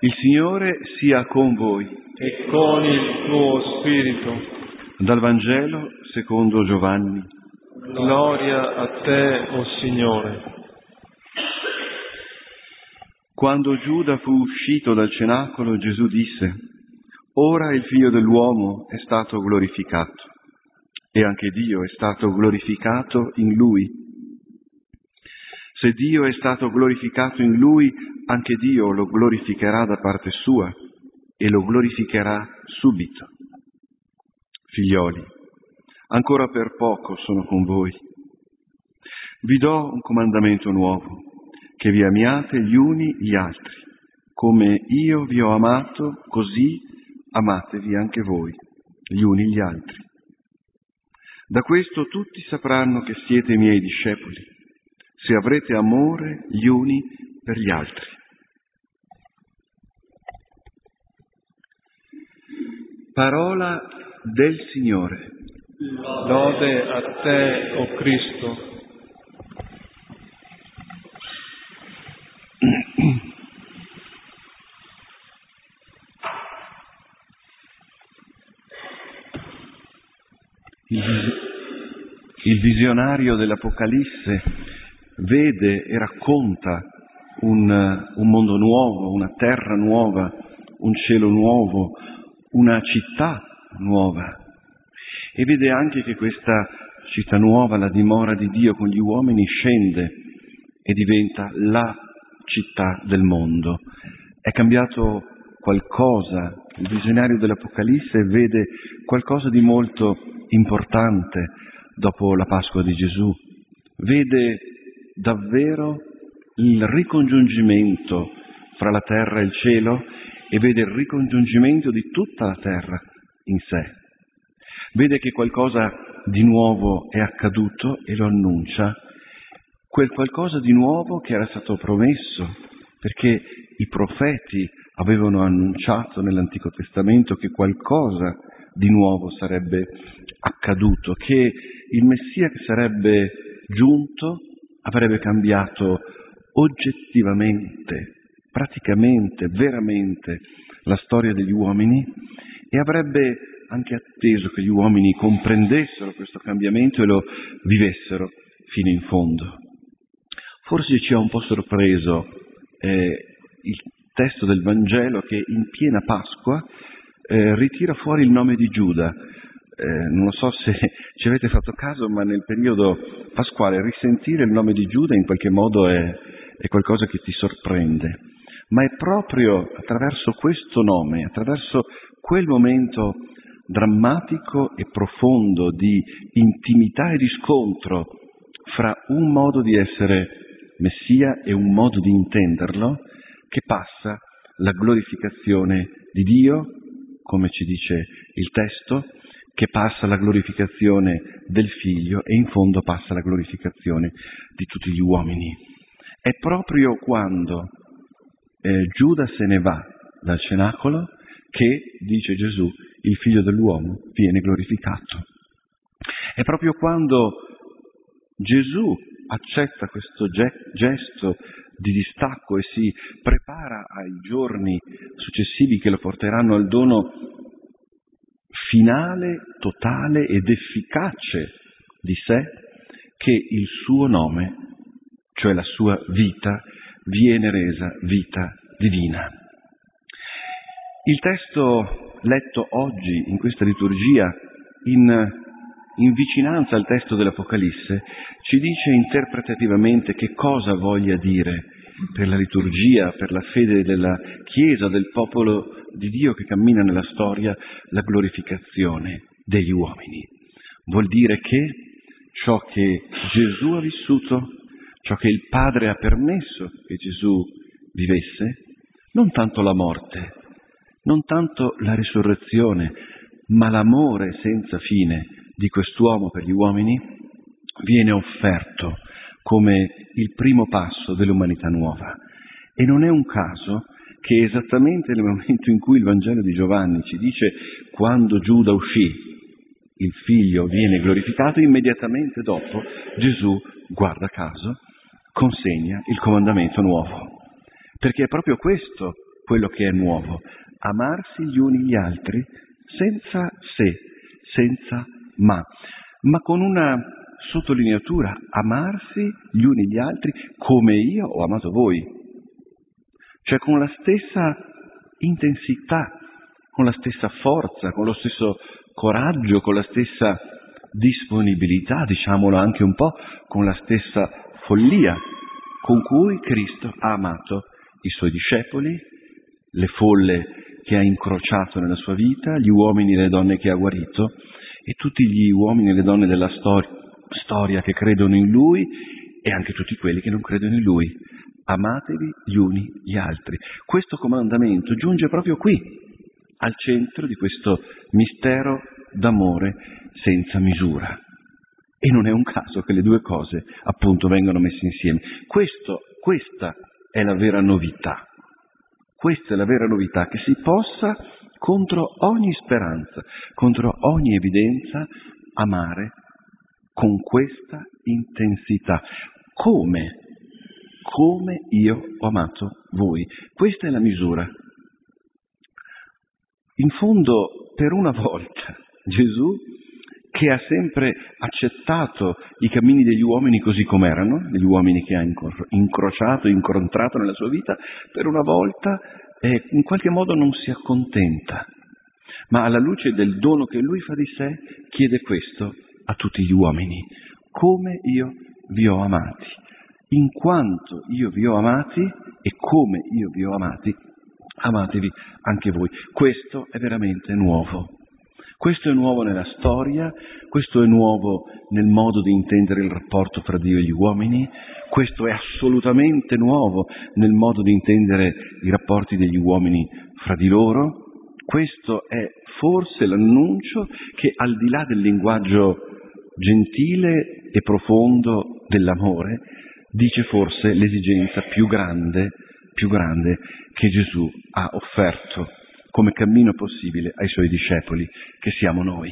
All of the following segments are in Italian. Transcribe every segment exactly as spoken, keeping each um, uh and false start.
Il Signore sia con voi. E con il tuo spirito. Dal Vangelo secondo Giovanni. Gloria a te, o Signore. Quando Giuda fu uscito dal cenacolo, Gesù disse: «Ora il Figlio dell'uomo è stato glorificato, e anche Dio è stato glorificato in Lui. Se Dio è stato glorificato in Lui, anche Dio lo glorificherà da parte sua, e lo glorificherà subito. Figlioli, ancora per poco sono con voi. Vi do un comandamento nuovo, che vi amiate gli uni gli altri. Come io vi ho amato, così amatevi anche voi, gli uni gli altri. Da questo tutti sapranno che siete miei discepoli, se avrete amore gli uni per gli altri». Parola del Signore. Lode a te, o Cristo. Il, vis- il visionario dell'Apocalisse vede e racconta un, un mondo nuovo, una terra nuova, un cielo nuovo, una città nuova. E vede anche che questa città nuova, la dimora di Dio con gli uomini, scende e diventa la città del mondo. È cambiato qualcosa. Il visionario dell'Apocalisse vede qualcosa di molto importante dopo la Pasqua di Gesù. Vede davvero il ricongiungimento fra la terra e il cielo e vede il ricongiungimento di tutta la terra in sé. Vede che qualcosa di nuovo è accaduto e lo annuncia, quel qualcosa di nuovo che era stato promesso, perché i profeti avevano annunciato nell'Antico Testamento che qualcosa di nuovo sarebbe accaduto, che il Messia che sarebbe giunto avrebbe cambiato oggettivamente, praticamente, veramente la storia degli uomini e avrebbe anche atteso che gli uomini comprendessero questo cambiamento e lo vivessero fino in fondo. Forse ci ha un po' sorpreso eh, il testo del Vangelo che in piena Pasqua eh, ritira fuori il nome di Giuda. Eh, non lo so se ci avete fatto caso, ma nel periodo pasquale risentire il nome di Giuda in qualche modo è, è qualcosa che ti sorprende. Ma è proprio attraverso questo nome, attraverso quel momento drammatico e profondo di intimità e di scontro fra un modo di essere Messia e un modo di intenderlo, che passa la glorificazione di Dio, come ci dice il testo, che passa la glorificazione del Figlio e in fondo passa la glorificazione di tutti gli uomini. È proprio quando eh, Giuda se ne va dal cenacolo che, dice Gesù, il Figlio dell'uomo viene glorificato. È proprio quando Gesù accetta questo gesto di distacco e si prepara ai giorni successivi che lo porteranno al dono finale, totale ed efficace di sé, che il suo nome, cioè la sua vita, viene resa vita divina. Il testo letto oggi in questa liturgia, in, in vicinanza al testo dell'Apocalisse, ci dice interpretativamente che cosa voglia dire per la liturgia, per la fede della Chiesa, del popolo di Dio che cammina nella storia, la glorificazione degli uomini. Vuol dire che ciò che Gesù ha vissuto, ciò che il Padre ha permesso che Gesù vivesse, non tanto la morte, non tanto la risurrezione, ma l'amore senza fine di quest'uomo per gli uomini, viene offerto come il primo passo dell'umanità nuova. E non è un caso che esattamente nel momento in cui il Vangelo di Giovanni ci dice quando Giuda uscì, il Figlio viene glorificato, immediatamente dopo Gesù, guarda caso, consegna il comandamento nuovo. Perché è proprio questo quello che è nuovo. Amarsi gli uni gli altri senza se, senza ma, ma con una sottolineatura: amarsi gli uni gli altri come io ho amato voi. Cioè con la stessa intensità, con la stessa forza, con lo stesso coraggio, con la stessa disponibilità, diciamolo anche un po', con la stessa follia con cui Cristo ha amato i suoi discepoli, le folle che ha incrociato nella sua vita, gli uomini e le donne che ha guarito e tutti gli uomini e le donne della stor- storia che credono in Lui e anche tutti quelli che non credono in Lui. Amatevi gli uni gli altri. Questo comandamento giunge proprio qui, al centro di questo mistero d'amore senza misura. E non è un caso che le due cose appunto vengano messe insieme. Questo, questa è la vera novità. Questa è la vera novità, che si possa, contro ogni speranza, contro ogni evidenza, amare con questa intensità. Come? Come io ho amato voi. Questa è la misura. In fondo, per una volta, Gesù, che ha sempre accettato i cammini degli uomini così com'erano, degli uomini che ha incrociato, incontrato nella sua vita, per una volta eh, in qualche modo non si accontenta, ma alla luce del dono che Lui fa di sé, chiede questo a tutti gli uomini: come io vi ho amati, in quanto io vi ho amati e come io vi ho amati, amatevi anche voi. Questo è veramente nuovo. Questo è nuovo nella storia, questo è nuovo nel modo di intendere il rapporto fra Dio e gli uomini, questo è assolutamente nuovo nel modo di intendere i rapporti degli uomini fra di loro. Questo è forse l'annuncio che, al di là del linguaggio gentile e profondo dell'amore, dice forse l'esigenza più grande, più grande che Gesù ha offerto come cammino possibile ai Suoi discepoli, che siamo noi.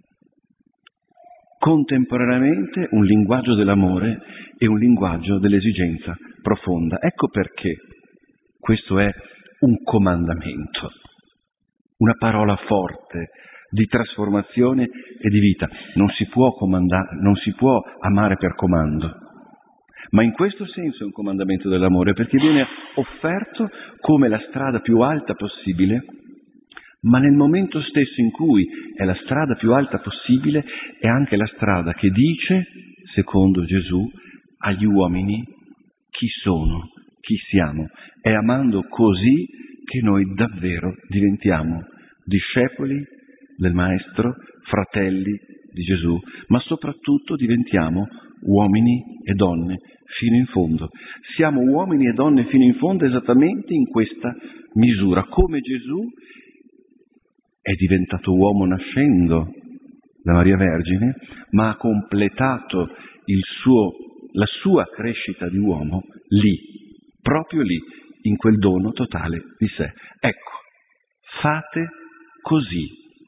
Contemporaneamente un linguaggio dell'amore e un linguaggio dell'esigenza profonda. Ecco perché questo è un comandamento, una parola forte di trasformazione e di vita. Non si può comandare, non si può amare per comando, ma in questo senso è un comandamento dell'amore, perché viene offerto come la strada più alta possibile, ma nel momento stesso in cui è la strada più alta possibile è anche la strada che dice, secondo Gesù, agli uomini chi sono, chi siamo. È amando così che noi davvero diventiamo discepoli del Maestro, fratelli di Gesù, ma soprattutto diventiamo uomini e donne fino in fondo. Siamo uomini e donne fino in fondo esattamente in questa misura, come Gesù è diventato uomo nascendo da Maria Vergine, ma ha completato il suo, la sua crescita di uomo lì, proprio lì, in quel dono totale di sé. Ecco, fate così.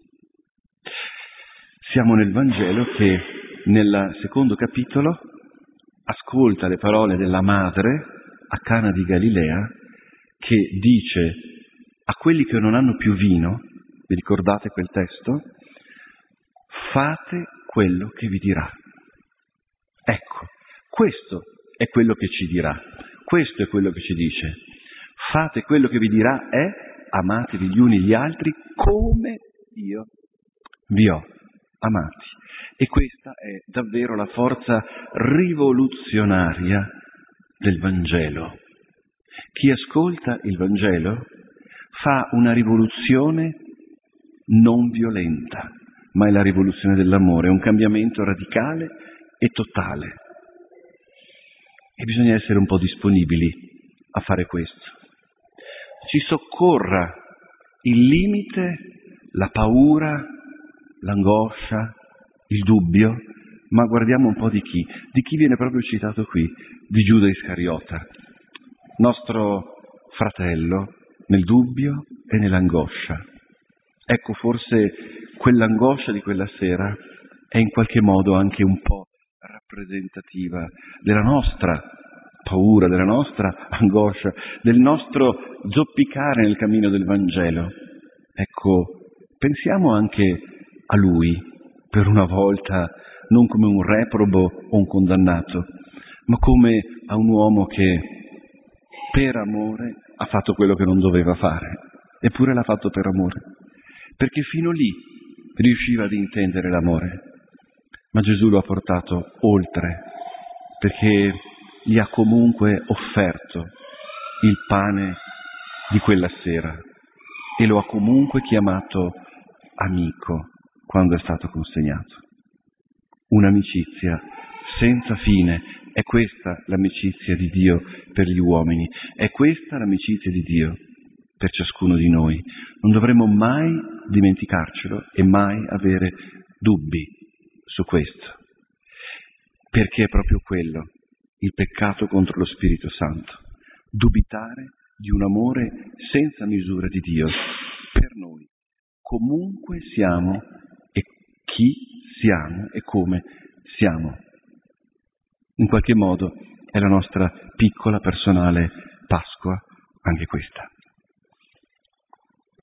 Siamo nel Vangelo che, nel secondo capitolo, ascolta le parole della madre a Cana di Galilea, che dice a quelli che non hanno più vino, vi ricordate quel testo? Fate quello che vi dirà. Ecco, questo è quello che ci dirà, questo è quello che ci dice. Fate quello che vi dirà è: amatevi gli uni gli altri come io vi ho amati. E questa è davvero la forza rivoluzionaria del Vangelo. Chi ascolta il Vangelo fa una rivoluzione non violenta, ma è la rivoluzione dell'amore, è un cambiamento radicale e totale. E bisogna essere un po' disponibili a fare questo. Ci soccorra il limite, la paura, l'angoscia, il dubbio, ma guardiamo un po' di chi, di chi viene proprio citato qui, di Giuda Iscariota, nostro fratello nel dubbio e nell'angoscia. Ecco, forse quell'angoscia di quella sera è in qualche modo anche un po' rappresentativa della nostra paura, della nostra angoscia, del nostro zoppicare nel cammino del Vangelo. Ecco, pensiamo anche a Lui, per una volta, non come un reprobo o un condannato, ma come a un uomo che per amore ha fatto quello che non doveva fare, eppure l'ha fatto per amore, perché fino lì riusciva ad intendere l'amore, ma Gesù lo ha portato oltre, perché gli ha comunque offerto il pane di quella sera e lo ha comunque chiamato amico quando è stato consegnato. Un'amicizia senza fine. È questa l'amicizia di Dio per gli uomini, è questa l'amicizia di Dio per ciascuno di noi. Non dovremmo mai dimenticarcelo e mai avere dubbi su questo, perché è proprio quello, il peccato contro lo Spirito Santo, dubitare di un amore senza misura di Dio per noi, comunque siamo e chi siamo e come siamo. In qualche modo è la nostra piccola personale Pasqua, anche questa.